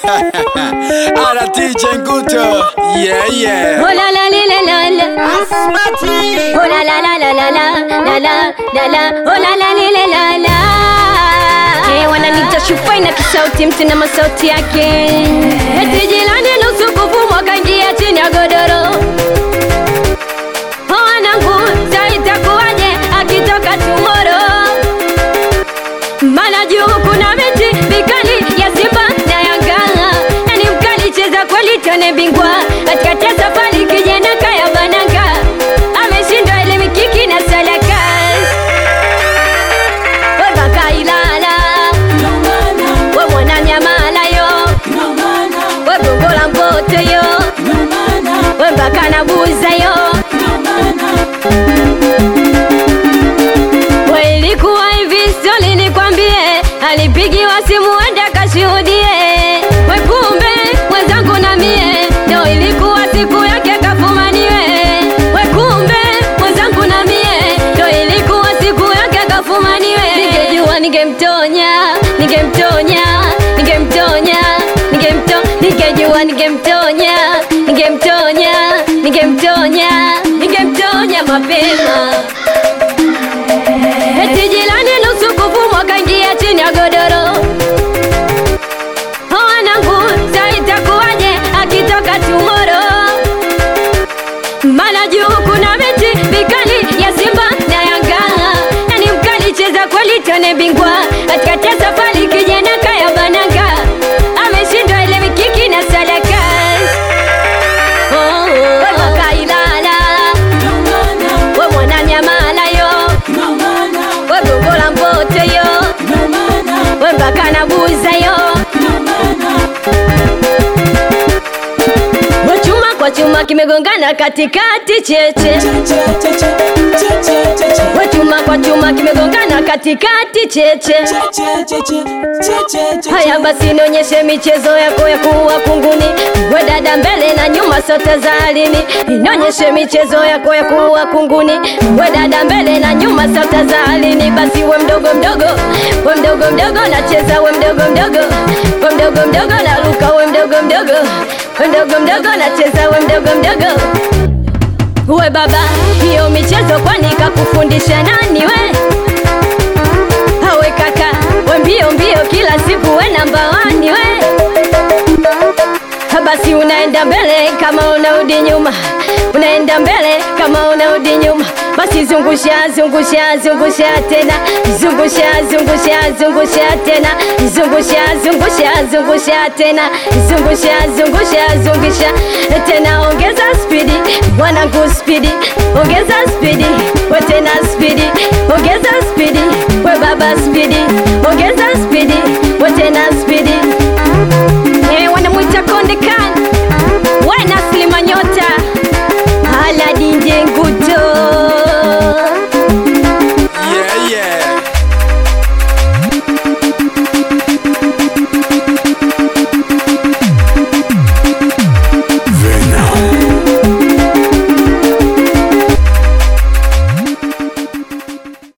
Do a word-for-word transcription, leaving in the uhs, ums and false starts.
Ala D J Nguto. Yeah, yeah. Oh la la la la la. Asmati. Oh la la la la la la la la la la. Oh la la la la la. Eh, wananiita Shufai na kisauti mtu na masauti yake. Eti jilani nusu kuvumwa kaingia chini ya godoro. Oh wanangu, sasa itakuwaje akitoka tomorrow? Mana juu kuna miti mikali ya Simba na Yanga. Nani mkali cheza kweli tone bingwa. Katikati ya safari kijana kaya bananga. Ameshindwa ile mikiki na salakas. Wewe baka ilala. Wewe mwana nyamala yo. Wewe bongola mbote yo. Wewe baka na buza yo. Wewe ilikuwa hivi soli nikwambie. Alipigiwa simu enda kashuhudie. We kumbe mwenzangu na mie ndio ilikuwa siku yake kafumaniwe. We kumbe mwenzangu na mie ndio ilikuwa siku yake kafumaniwe. Ningejua ningemtonya, ningemtonya, ningemtonya, ningemto ningejua ningemtonya, ningemtonya, ningemtonya, ningemtonya mapema. Eti jilani nusu kuvumwa kaingia chini ya godoro. Oh wanangu, sasa itakuwaje akitoka tomorrow? Mana juu kuna miti mikali ya Simba na Yanga. Nani mkali cheza kweli tone bingwa. Katikati ya safari kijana kaya bananga. Ameshindwa ile mikiki na salakas. Oh, wewe baka ilala. Wewe mwana nyamala yo. Wewe bongola mbote yo. Wewe baka na buza yo. Chuma kwa chuma kimegongana katikati cheche. Chuma kwa chuma kimegongana katikati cheche. Haya basi nionyeshe michezo yako ya kuwa kunguni. We dada mbele na nyuma sote za lini. Nionyeshe michezo yako ya kuwa kunguni. We dada mbele na nyuma sote za lini. Basi we mdogo mdogo, we mdogo mdogo nacheza, we mdogo mdogo, we mdogo mdogo naruka, we mdogo mdogo, we mdogo mdogo nacheza, we mdogo mdogo. We baba, hiyo michezo kwani kakufundisha nani we? Hawe kaka, we mbio mbio kila siku we namba wani we. Basi unaenda mbele kama unarudi nyuma. Unaenda mbele kama unarudi nyuma. Basi zungusha zungusha zungusha tena. Zungusha zungusha zungusha tena. Zungusha zungusha zungusha tena. Zungusha zungusha zungusha tena. Ongeza speedi, wanangu speedi. Ongeza speedi, we tena speedi. Ongeza speedi, we baba speedi.